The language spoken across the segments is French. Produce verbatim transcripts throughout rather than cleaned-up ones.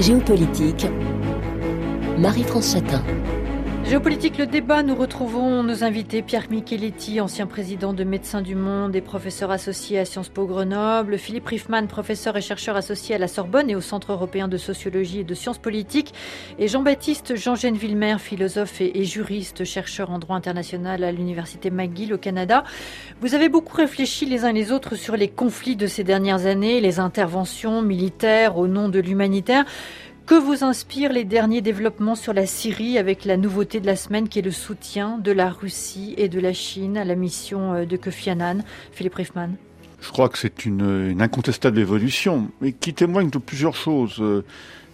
Géopolitique, Marie-France Chatin. Géopolitique, le débat, nous retrouvons nos invités Pierre Micheletti, ancien président de Médecins du Monde et professeur associé à Sciences Po Grenoble, Philippe Riefmann, professeur et chercheur associé à la Sorbonne et au Centre européen de sociologie et de sciences politiques, et Jean-Baptiste Jean-Genvillemer, philosophe et, et juriste, chercheur en droit international à l'université McGill au Canada. Vous avez beaucoup réfléchi les uns et les autres sur les conflits de ces dernières années, les interventions militaires au nom de l'humanitaire. Que vous inspirent les derniers développements sur la Syrie avec la nouveauté de la semaine qui est le soutien de la Russie et de la Chine à la mission de Kofi Annan? Philippe Riefmann. Je crois que c'est une, une incontestable évolution, mais qui témoigne de plusieurs choses. Euh,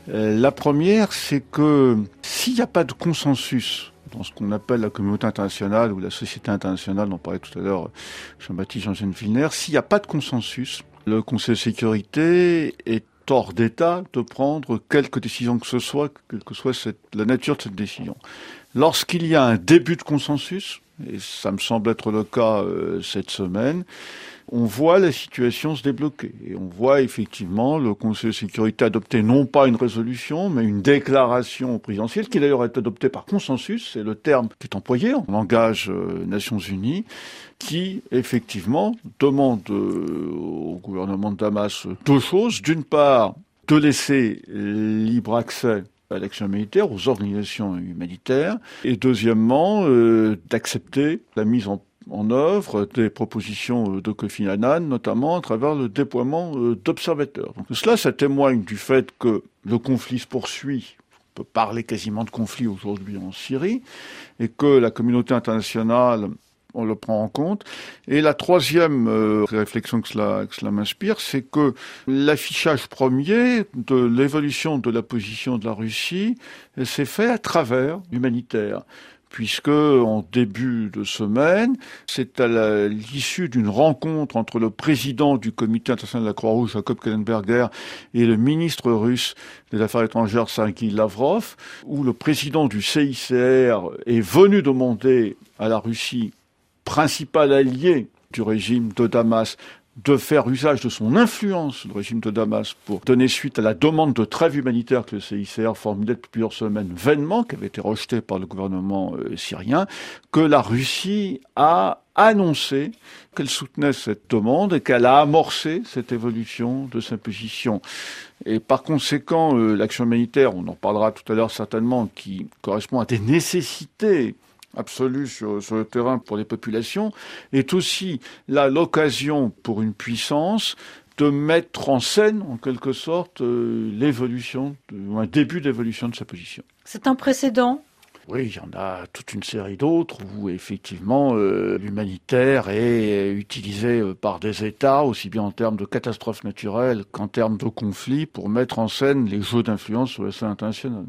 la première, c'est que s'il n'y a pas de consensus dans ce qu'on appelle la communauté internationale ou la société internationale, dont parlait tout à l'heure Jean-Baptiste Jean-Genvillemer, s'il n'y a pas de consensus, le Conseil de sécurité est hors d'état de prendre quelque décision que ce soit, quelle que soit cette, la nature de cette décision. Lorsqu'il y a un début de consensus, et ça me semble être le cas euh, cette semaine, on voit la situation se débloquer. Et on voit effectivement le Conseil de sécurité adopter non pas une résolution, mais une déclaration présidentielle, qui d'ailleurs est adoptée par consensus, c'est le terme qui est employé en langage euh, Nations Unies, qui effectivement demande euh, au gouvernement de Damas deux choses. D'une part, de laisser libre accès à l'action humanitaire, aux organisations humanitaires, et deuxièmement, euh, d'accepter la mise en en œuvre des propositions de Kofi Annan, notamment à travers le déploiement d'observateurs. Donc cela, ça témoigne du fait que le conflit se poursuit. On peut parler quasiment de conflit aujourd'hui en Syrie, et que la communauté internationale, on le prend en compte. Et la troisième euh, réflexion que cela, que cela m'inspire, c'est que l'affichage premier de l'évolution de la position de la Russie s'est fait à travers l'humanitaire. Puisque, en début de semaine, c'est à la, l'issue d'une rencontre entre le président du comité international de la Croix-Rouge, Jacob Kellenberger, et le ministre russe des Affaires étrangères, Sergei Lavrov, où le président du C I C R est venu demander à la Russie, principal allié du régime de Damas, de faire usage de son influence, le régime de Damas, pour donner suite à la demande de trêve humanitaire que le C I C R formulait depuis plusieurs semaines vainement, qui avait été rejetée par le gouvernement euh, syrien, que la Russie a annoncé qu'elle soutenait cette demande et qu'elle a amorcé cette évolution de sa position. Et par conséquent, euh, l'action humanitaire, on en parlera tout à l'heure certainement, qui correspond à des nécessités absolue sur, sur le terrain pour les populations, est aussi là l'occasion pour une puissance de mettre en scène, en quelque sorte, euh, l'évolution, ou un début d'évolution de sa position. C'est un précédent ? Oui, il y en a toute une série d'autres où, effectivement, euh, l'humanitaire est utilisé par des États, aussi bien en termes de catastrophes naturelles qu'en termes de conflits, pour mettre en scène les jeux d'influence sur la scène internationale.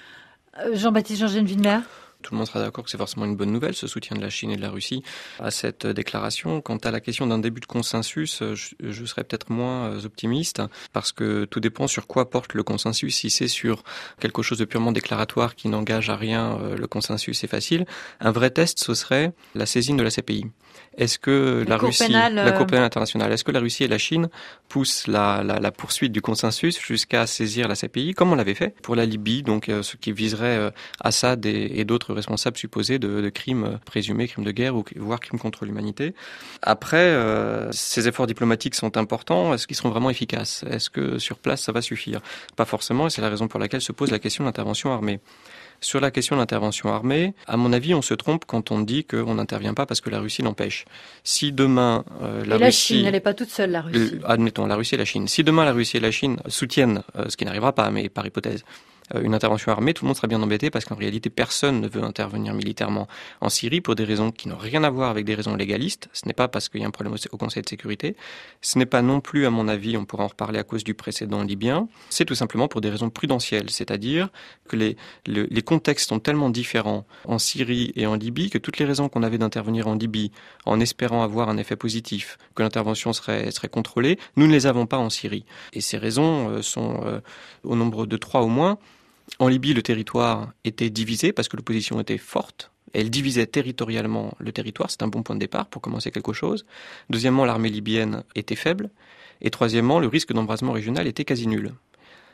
Euh, Jean-Baptiste Jean-Genvillemer ? Tout le monde sera d'accord que c'est forcément une bonne nouvelle, ce soutien de la Chine et de la Russie à cette déclaration. Quant à la question d'un début de consensus, je, je serais peut-être moins optimiste, parce que tout dépend sur quoi porte le consensus. Si c'est sur quelque chose de purement déclaratoire qui n'engage à rien, le consensus est facile. Un vrai test, ce serait la saisine de la C P I. Est-ce que la, la Russie, pénale, euh... la Cour pénale internationale, est-ce que la Russie et la Chine poussent la, la, la poursuite du consensus jusqu'à saisir la C P I, comme on l'avait fait pour la Libye, donc euh, ce qui viserait euh, Assad et, et d'autres responsables supposés de, de crimes présumés, crimes de guerre ou voire crimes contre l'humanité. Après, euh, ces efforts diplomatiques sont importants. Est-ce qu'ils seront vraiment efficaces ? Est-ce que sur place ça va suffire ? Pas forcément, et c'est la raison pour laquelle se pose la question de l'intervention armée. Sur la question de l'intervention armée, à mon avis, on se trompe quand on dit qu'on n'intervient pas parce que la Russie l'empêche. Si demain euh, la, et la Russie, Chine, elle n'est pas toute seule, la Russie. Euh, admettons, la Russie et la Chine. Si demain la Russie et la Chine soutiennent, euh, ce qui n'arrivera pas, mais par hypothèse, une intervention armée, tout le monde sera bien embêté parce qu'en réalité, personne ne veut intervenir militairement en Syrie pour des raisons qui n'ont rien à voir avec des raisons légalistes. Ce n'est pas parce qu'il y a un problème au Conseil de sécurité. Ce n'est pas non plus, à mon avis, on pourra en reparler à cause du précédent libyen. C'est tout simplement pour des raisons prudentielles, c'est-à-dire que les, le, les contextes sont tellement différents en Syrie et en Libye que toutes les raisons qu'on avait d'intervenir en Libye en espérant avoir un effet positif, que l'intervention serait, serait contrôlée, nous ne les avons pas en Syrie. Et ces raisons euh, sont euh, au nombre de trois au moins. En Libye, le territoire était divisé parce que l'opposition était forte. Elle divisait territorialement le territoire. C'est un bon point de départ pour commencer quelque chose. Deuxièmement, l'armée libyenne était faible. Et troisièmement, le risque d'embrasement régional était quasi nul.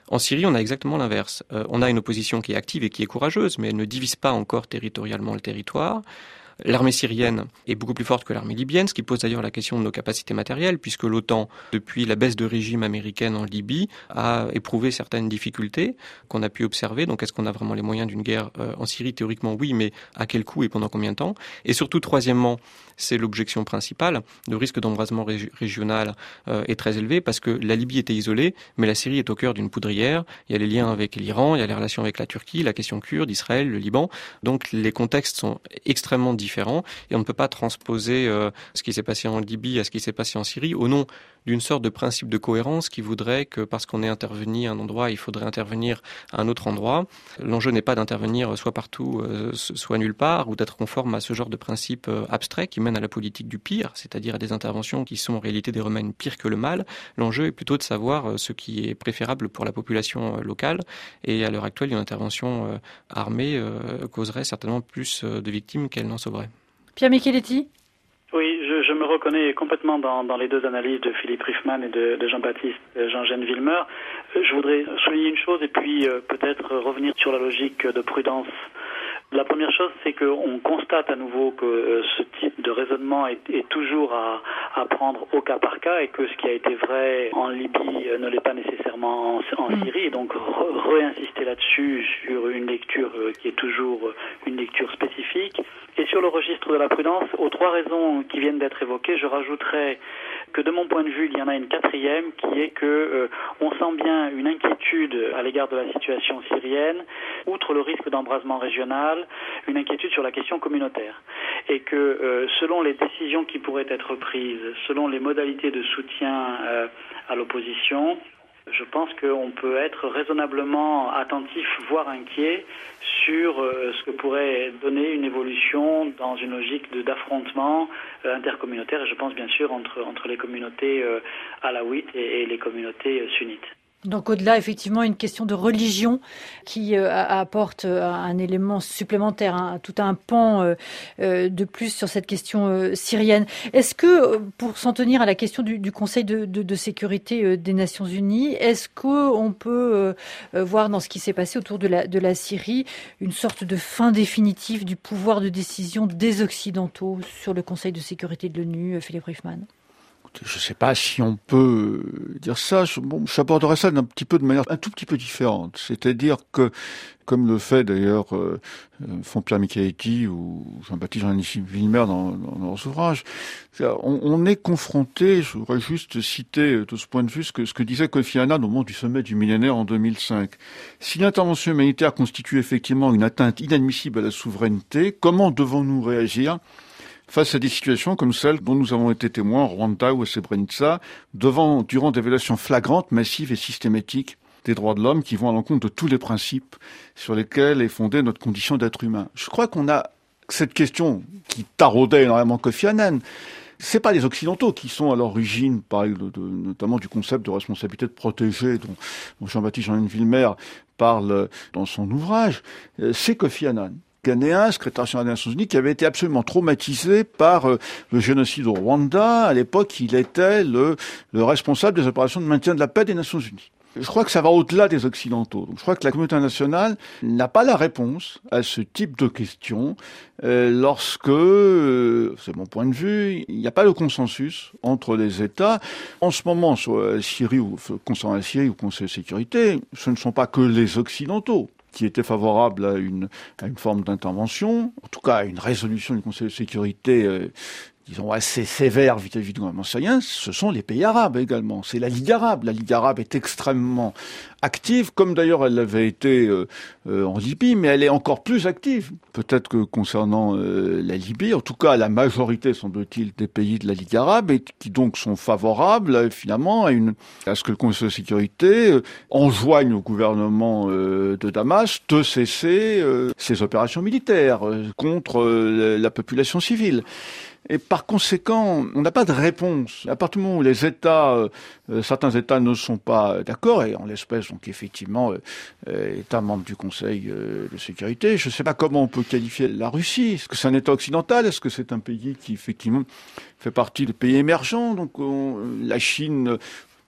En Syrie, on a exactement l'inverse. Euh, on a une opposition qui est active et qui est courageuse, mais elle ne divise pas encore territorialement le territoire. L'armée syrienne est beaucoup plus forte que l'armée libyenne, ce qui pose d'ailleurs la question de nos capacités matérielles, puisque l'OTAN, depuis la baisse de régime américaine en Libye, a éprouvé certaines difficultés qu'on a pu observer. Donc est-ce qu'on a vraiment les moyens d'une guerre euh, en Syrie? Théoriquement oui, mais à quel coût et pendant combien de temps? Et surtout, troisièmement, c'est l'objection principale, le risque d'embrasement rég- régional euh, est très élevé, parce que la Libye était isolée, mais la Syrie est au cœur d'une poudrière. Il y a les liens avec l'Iran, il y a les relations avec la Turquie, la question kurde, Israël, le Liban. Donc les contextes sont extrêmement différents. Différents, et on ne peut pas transposer euh, ce qui s'est passé en Libye à ce qui s'est passé en Syrie au nom d'une sorte de principe de cohérence qui voudrait que parce qu'on est intervenu à un endroit, il faudrait intervenir à un autre endroit. L'enjeu n'est pas d'intervenir soit partout, euh, soit nulle part, ou d'être conforme à ce genre de principe euh, abstrait qui mène à la politique du pire, c'est-à-dire à des interventions qui sont en réalité des remèdes pires que le mal. L'enjeu est plutôt de savoir euh, ce qui est préférable pour la population euh, locale, et à l'heure actuelle, une intervention euh, armée euh, causerait certainement plus euh, de victimes qu'elle n'en sauverait. Pierre Micheletti? Oui, je, je me reconnais complètement dans, dans les deux analyses de Philippe Riefmann et de, de Jean-Baptiste Jean-Gène Villemer. Je voudrais souligner une chose et puis euh, peut-être revenir sur la logique de prudence. La première chose, c'est qu'on constate à nouveau que euh, ce type de raisonnement est, est toujours à, à prendre au cas par cas, et que ce qui a été vrai en Libye euh, ne l'est pas nécessairement en, en Syrie, et donc re, réinsister là-dessus sur une lecture euh, qui est toujours une lecture spécifique. Et sur le registre de la prudence, aux trois raisons qui viennent d'être évoquées, je rajouterais que de mon point de vue, il y en a une quatrième qui est que euh, on sent bien une inquiétude à l'égard de la situation syrienne, outre le risque d'embrasement régional, une inquiétude sur la question communautaire. Et que euh, selon les décisions qui pourraient être prises, selon les modalités de soutien euh, à l'opposition, je pense qu'on peut être raisonnablement attentif, voire inquiet, sur euh, ce que pourrait donner une évolution dans une logique de, d'affrontement euh, intercommunautaire, et je pense bien sûr entre, entre les communautés euh, alaouites et, et les communautés euh, sunnites. Donc au-delà, effectivement, une question de religion qui euh, apporte euh, un élément supplémentaire, hein, tout un pan euh, euh, de plus sur cette question euh, syrienne. Est-ce que, pour s'en tenir à la question du, du Conseil de, de, de sécurité euh, des Nations Unies, est-ce qu'on peut euh, voir dans ce qui s'est passé autour de la, de la Syrie une sorte de fin définitive du pouvoir de décision des Occidentaux sur le Conseil de sécurité de l'ONU, Philippe Riefmann? Je ne sais pas si on peut dire ça. Je, bon, j'aborderais ça d'un petit peu de manière un tout petit peu différente. C'est-à-dire que, comme le fait d'ailleurs euh, font Pierre Micheletti ou Jean-Baptiste Jean-Gène Villemer dans, dans leurs ouvrages, on, on est confronté, je voudrais juste citer de ce point de vue ce que, ce que disait Kofi Annan au moment du sommet du millénaire en deux mille cinq. Si l'intervention humanitaire constitue effectivement une atteinte inadmissible à la souveraineté, comment devons-nous réagir face à des situations comme celles dont nous avons été témoins en Rwanda ou à Srebrenica, devant, durant des violations flagrantes, massives et systématiques des droits de l'homme qui vont à l'encontre de tous les principes sur lesquels est fondée notre condition d'être humain. Je crois qu'on a cette question qui taraudait énormément Kofi Annan. C'est pas les Occidentaux qui sont à l'origine, par exemple, de, notamment du concept de responsabilité de protéger dont, dont Jean-Baptiste Jean-Gène Villemer parle dans son ouvrage. C'est Kofi Annan, ghanéen, secrétaire général des Nations Unies, qui avait été absolument traumatisé par euh, le génocide au Rwanda. À l'époque, il était le, le responsable des opérations de maintien de la paix des Nations Unies. Je crois que ça va au-delà des Occidentaux. Donc, je crois que la communauté internationale n'a pas la réponse à ce type de questions euh, lorsque, euh, c'est mon point de vue, il n'y a pas de consensus entre les États. En ce moment, sur la Syrie ou concernant la Syrie ou Conseil de sécurité, ce ne sont pas que les Occidentaux qui étaient favorables à une, à une forme d'intervention, en tout cas à une résolution du Conseil de sécurité, euh, disons, assez sévère vis-à-vis du gouvernement syrien, ce sont les pays arabes également. C'est la Ligue arabe. La Ligue arabe est extrêmement active, comme d'ailleurs elle l'avait été euh, euh, en Libye, mais elle est encore plus active. Peut-être que concernant euh, la Libye, en tout cas la majorité, semble-t-il, des pays de la Ligue arabe, et qui donc sont favorables, euh, finalement, à, une, à ce que le Conseil de sécurité euh, enjoigne au gouvernement euh, de Damas de cesser euh, ses opérations militaires euh, contre euh, la population civile. Et par conséquent, on n'a pas de réponse. À partir du moment où les États, euh, certains États ne sont pas d'accord, et en l'espèce, donc effectivement, euh, État membre du Conseil euh, de sécurité, je ne sais pas comment on peut qualifier la Russie. Est-ce que c'est un État occidental? Est-ce que c'est un pays qui, effectivement, fait partie de pays émergents? Donc, on, la Chine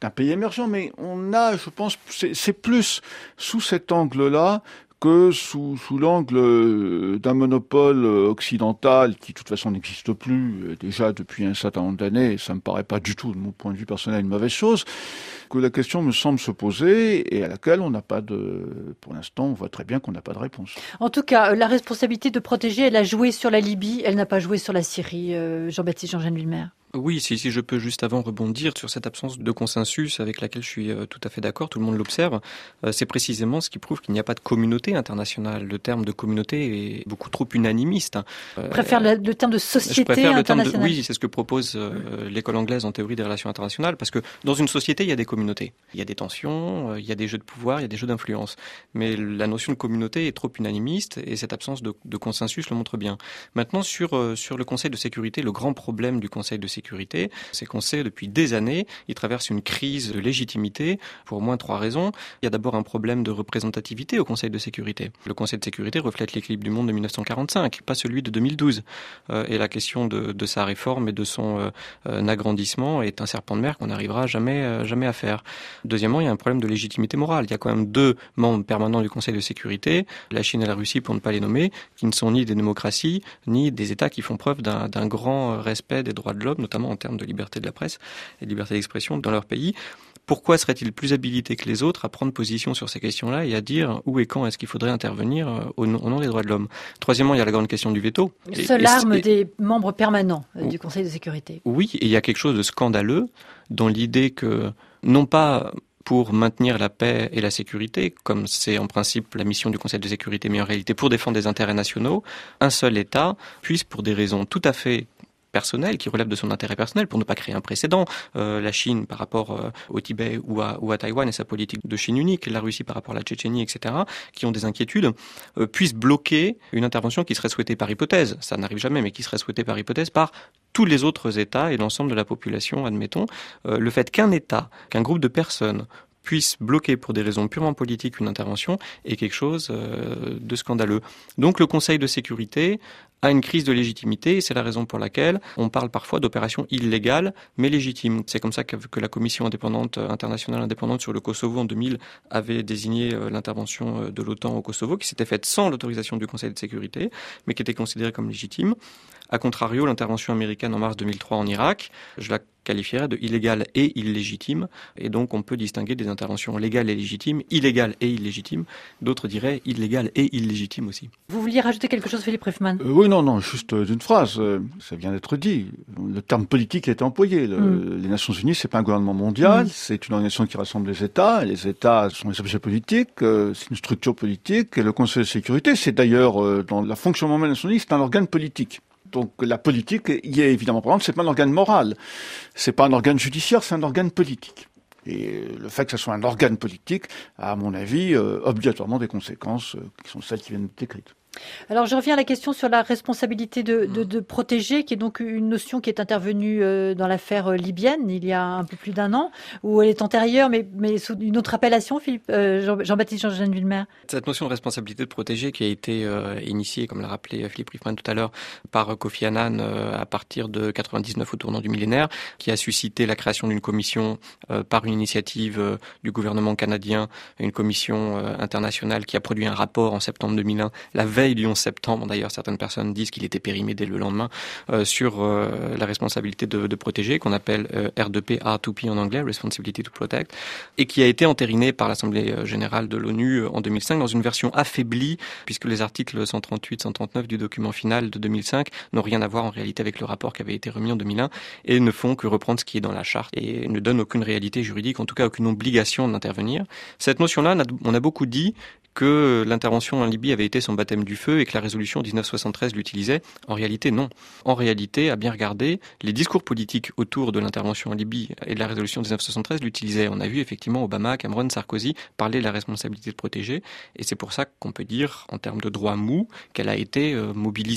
d'un pays émergent, mais on a, je pense, c'est, c'est plus sous cet angle-là que sous, sous l'angle d'un monopole occidental qui, de toute façon, n'existe plus déjà depuis un certain nombre d'années. Ça me paraît pas du tout, de mon point de vue personnel, une mauvaise chose. Que la question me semble se poser et à laquelle on n'a pas de... Pour l'instant, on voit très bien qu'on n'a pas de réponse. En tout cas, la responsabilité de protéger, elle a joué sur la Libye, elle n'a pas joué sur la Syrie, euh, Jean-Baptiste Jean-Jean Villemer. Oui, si, si je peux juste avant rebondir sur cette absence de consensus avec laquelle je suis euh, tout à fait d'accord, tout le monde l'observe, euh, c'est précisément ce qui prouve qu'il n'y a pas de communauté internationale. Le terme de communauté est beaucoup trop unanimiste. Euh, je préfère le, le terme de société je préfère internationale. Le terme de, oui, c'est ce que propose euh, l'école anglaise en théorie des relations internationales, parce que dans une société, il y a des communautés. Il y a des tensions, euh, il y a des jeux de pouvoir, il y a des jeux d'influence. Mais la notion de communauté est trop unanimiste et cette absence de, de consensus le montre bien. Maintenant, sur, euh, sur le Conseil de sécurité, le grand problème du Conseil de sécurité, c'est qu'on sait depuis des années, il traverse une crise de légitimité pour au moins trois raisons. Il y a d'abord un problème de représentativité au Conseil de sécurité. Le Conseil de sécurité reflète l'équilibre du monde de dix-neuf cent quarante-cinq, pas celui de deux mille douze. Euh, et la question de, de sa réforme et de son euh, euh, agrandissement est un serpent de mer qu'on n'arrivera jamais, euh, jamais à faire. Deuxièmement, il y a un problème de légitimité morale. Il y a quand même deux membres permanents du Conseil de sécurité, la Chine et la Russie pour ne pas les nommer, qui ne sont ni des démocraties, ni des États qui font preuve d'un, d'un grand respect des droits de l'homme, notamment en termes de liberté de la presse et de liberté d'expression dans leur pays. Pourquoi serait-il plus habilité que les autres à prendre position sur ces questions-là et à dire où et quand est-ce qu'il faudrait intervenir au nom, au nom des droits de l'homme? Troisièmement, il y a la grande question du veto. Seule arme des membres permanents du Conseil de sécurité. Oui, et il y a quelque chose de scandaleux dans l'idée que, non pas pour maintenir la paix et la sécurité, comme c'est en principe la mission du Conseil de sécurité, mais en réalité pour défendre des intérêts nationaux, un seul État puisse, pour des raisons tout à fait personnel, qui relève de son intérêt personnel, pour ne pas créer un précédent. Euh, la Chine par rapport euh, au Tibet ou à, ou à Taïwan et sa politique de Chine unique, la Russie par rapport à la Tchétchénie, et cetera, qui ont des inquiétudes, euh, puissent bloquer une intervention qui serait souhaitée par hypothèse. Ça n'arrive jamais, mais qui serait souhaitée par hypothèse par tous les autres États et l'ensemble de la population, admettons. Euh, le fait qu'un État, qu'un groupe de personnes puisse bloquer pour des raisons purement politiques une intervention est quelque chose euh, de scandaleux. Donc le Conseil de sécurité a une crise de légitimité et c'est la raison pour laquelle on parle parfois d'opérations illégales mais légitimes. C'est comme ça que, que la Commission indépendante, internationale indépendante sur le Kosovo en deux mille avait désigné euh, l'intervention de l'OTAN au Kosovo qui s'était faite sans l'autorisation du Conseil de sécurité mais qui était considérée comme légitime. A contrario, l'intervention américaine en mars deux mille trois en Irak, je la qualifierait de illégale et illégitime. Et donc, on peut distinguer des interventions légales et légitimes, illégales et illégitimes. D'autres diraient illégales et illégitimes aussi. Vous vouliez rajouter quelque chose, Philippe Riefmann ? euh, Oui, non, non, juste euh, d'une phrase. Euh, ça vient d'être dit. Le terme politique a été employé. Le, mm. Les Nations Unies, c'est pas un gouvernement mondial. Mm. C'est une organisation qui rassemble les États. Et les États sont des objets politiques. Euh, c'est une structure politique. Et le Conseil de sécurité, c'est d'ailleurs, euh, dans la fonctionnement des Nations Unies, c'est un organe politique. Donc la politique y est évidemment présente, c'est pas un organe moral, c'est pas un organe judiciaire, c'est un organe politique. Et le fait que ce soit un organe politique a, à mon avis, euh, obligatoirement des conséquences euh, qui sont celles qui viennent d'être décrites. Alors je reviens à la question sur la responsabilité de, de, de protéger, qui est donc une notion qui est intervenue euh, dans l'affaire libyenne il y a un peu plus d'un an, où elle est antérieure, mais, mais sous une autre appellation, Philippe, euh, Jean, Jean-Baptiste Jean-Jean Villemer. Cette notion de responsabilité de protéger qui a été euh, initiée, comme l'a rappelé Philippe Riefmann tout à l'heure, par Kofi Annan euh, à partir de quatre-vingt-dix-neuf au tournant du millénaire, qui a suscité la création d'une commission euh, par une initiative euh, du gouvernement canadien, une commission euh, internationale qui a produit un rapport en septembre deux mille un, la veille du onze septembre, d'ailleurs certaines personnes disent qu'il était périmé dès le lendemain, euh, sur euh, la responsabilité de, de protéger, qu'on appelle euh, R deux P, R deux P en anglais, Responsibility to Protect, et qui a été entériné par l'Assemblée générale de l'ONU en deux mille cinq dans une version affaiblie, puisque les articles cent trente-huit cent trente-neuf du document final de deux mille cinq n'ont rien à voir en réalité avec le rapport qui avait été remis en deux mille un, et ne font que reprendre ce qui est dans la charte, et ne donnent aucune réalité juridique, en tout cas aucune obligation d'intervenir. Cette notion-là, on a beaucoup dit que l'intervention en Libye avait été son baptême du feu et que la résolution dix-neuf soixante-treize l'utilisait. En réalité, non. En réalité, à bien regarder, les discours politiques autour de l'intervention en Libye et de la résolution dix-neuf soixante-treize l'utilisaient. On a vu effectivement Obama, Cameron, Sarkozy parler de la responsabilité de protéger et c'est pour ça qu'on peut dire, en termes de droit mou, qu'elle a été euh, mobilisée.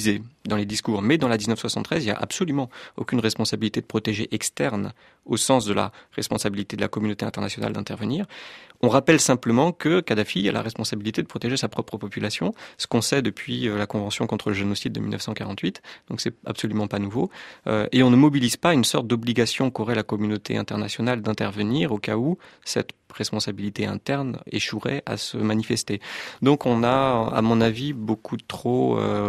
dans les discours. Mais dans la dix-neuf soixante-treize, il n'y a absolument aucune responsabilité de protéger externe au sens de la responsabilité de la communauté internationale d'intervenir. On rappelle simplement que Kadhafi a la responsabilité de protéger sa propre population, ce qu'on sait depuis la Convention contre le génocide de dix-neuf cent quarante-huit, donc c'est absolument pas nouveau. Euh, et on ne mobilise pas une sorte d'obligation qu'aurait la communauté internationale d'intervenir au cas où cette responsabilité interne échouerait à se manifester. Donc on a, à mon avis, beaucoup trop euh,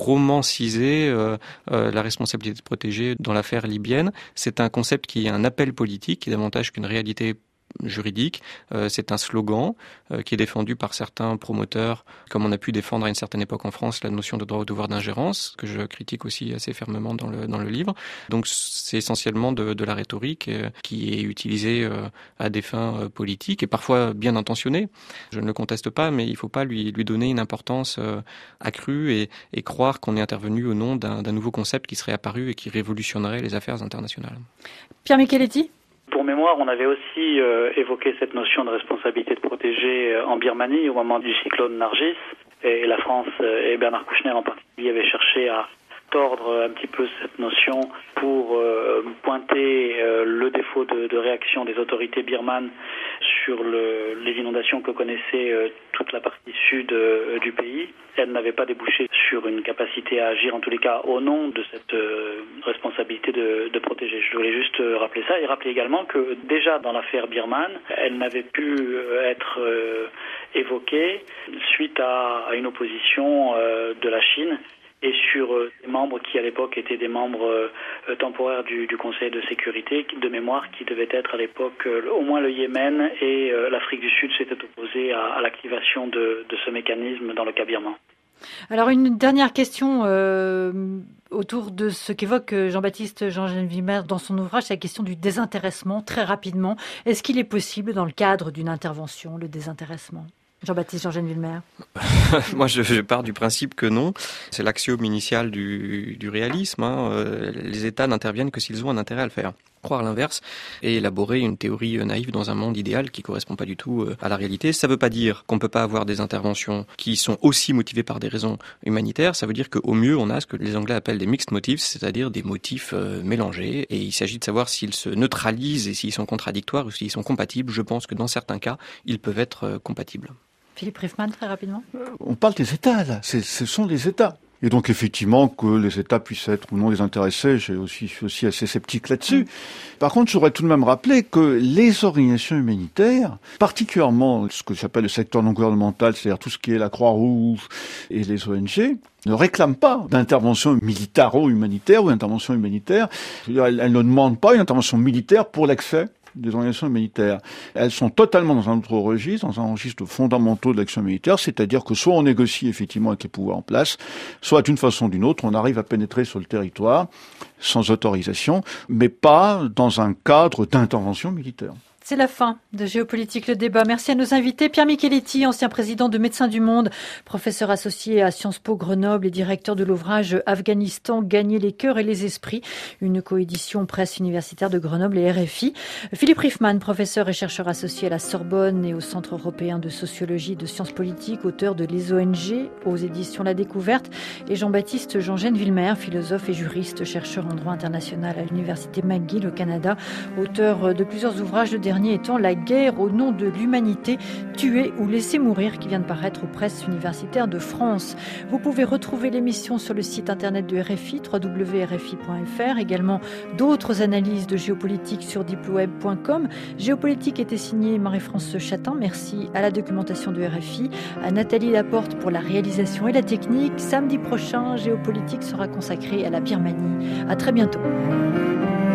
romancisé euh, euh, la responsabilité de protéger dans l'affaire libyenne. C'est un concept qui est un appel politique, qui est davantage qu'une réalité juridique. Euh, c'est un slogan euh, qui est défendu par certains promoteurs, comme on a pu défendre à une certaine époque en France la notion de droit au devoir d'ingérence, que je critique aussi assez fermement dans le, dans le livre. Donc c'est essentiellement de, de la rhétorique euh, qui est utilisée euh, à des fins euh, politiques et parfois bien intentionnées. Je ne le conteste pas, mais il ne faut pas lui, lui donner une importance euh, accrue et, et croire qu'on est intervenu au nom d'un, d'un nouveau concept qui serait apparu et qui révolutionnerait les affaires internationales. Pierre Micheletti ? Pour mémoire, on avait aussi euh, évoqué cette notion de responsabilité de protéger euh, en Birmanie au moment du cyclone Nargis. Et la France euh, et Bernard Kouchner en particulier avaient cherché à tordre un petit peu cette notion pour euh, pointer euh, le défaut de, de réaction des autorités birmanes sur le, les inondations que connaissait euh, toute la partie sud euh, du pays. Elle n'avait pas débouché sur une capacité à agir, en tous les cas, au nom de cette euh, responsabilité de, de protéger. Je voulais juste euh, rappeler ça et rappeler également que déjà dans l'affaire birmane, elle n'avait pu euh, être euh, évoquée suite à, à une opposition euh, de la Chine et sur euh, des membres qui à l'époque étaient des membres euh, temporaires du, du Conseil de sécurité de mémoire qui devaient être à l'époque euh, au moins le Yémen et euh, l'Afrique du Sud s'était opposée à, à l'activation de, de ce mécanisme dans le cas birman. Alors une dernière question euh, autour de ce qu'évoque Jean-Baptiste Jean-Gène Villemer dans son ouvrage, c'est la question du désintéressement, très rapidement. Est-ce qu'il est possible dans le cadre d'une intervention, le désintéressement ? Jean-Baptiste Jean-Gène Villemer. Moi, je, je pars du principe que non. C'est l'axiome initial du, du réalisme. Hein. Euh, les États n'interviennent que s'ils ont un intérêt à le faire. Croire l'inverse et élaborer une théorie naïve dans un monde idéal qui correspond pas du tout à la réalité. Ça veut pas dire qu'on peut pas avoir des interventions qui sont aussi motivées par des raisons humanitaires. Ça veut dire qu'au mieux, on a ce que les Anglais appellent des mixed motives, c'est-à-dire des motifs euh, mélangés. Et il s'agit de savoir s'ils se neutralisent et s'ils sont contradictoires ou s'ils sont compatibles. Je pense que dans certains cas, ils peuvent être euh, compatibles. Philippe Riffman, très rapidement. On parle des États, là. C'est, ce sont les États. Et donc, effectivement, que les États puissent être ou non désintéressés, j'ai aussi, je suis aussi assez sceptique là-dessus. Mmh. Par contre, je voudrais tout de même rappeler que les organisations humanitaires, particulièrement ce que j'appelle le secteur non gouvernemental, c'est-à-dire tout ce qui est la Croix-Rouge et les O N G, ne réclament pas d'intervention militaro-humanitaire ou d'intervention humanitaire. C'est-à-dire, elles, elles ne demandent pas une intervention militaire pour l'accès des organisations humanitaires. Elles sont totalement dans un autre registre, dans un registre fondamentaux de l'action humanitaire, c'est-à-dire que soit on négocie effectivement avec les pouvoirs en place, soit d'une façon ou d'une autre, on arrive à pénétrer sur le territoire sans autorisation, mais pas dans un cadre d'intervention militaire. C'est la fin de Géopolitique, le débat. Merci à nos invités. Pierre Micheletti, ancien président de Médecins du Monde, professeur associé à Sciences Po Grenoble et directeur de l'ouvrage Afghanistan, gagner les cœurs et les esprits, une coédition presse universitaire de Grenoble et R F I. Philippe Riffman, professeur et chercheur associé à la Sorbonne et au Centre européen de sociologie et de sciences politiques, auteur de Les O N G aux éditions La Découverte. Et Jean-Baptiste Jean-Gène Villemer, philosophe et juriste, chercheur en droit international à l'université McGill au Canada, auteur de plusieurs ouvrages, de dernier étant La guerre au nom de l'humanité, tuer ou laisser mourir, qui vient de paraître aux presses universitaires de France. Vous pouvez retrouver l'émission sur le site internet de R F I, w w w point r f i point f r, également d'autres analyses de géopolitique sur diploweb point com. Géopolitique était signée Marie-France Chatin. Merci à la documentation de R F I, à Nathalie Laporte pour la réalisation et la technique. Samedi prochain, Géopolitique sera consacré à la Birmanie. À très bientôt.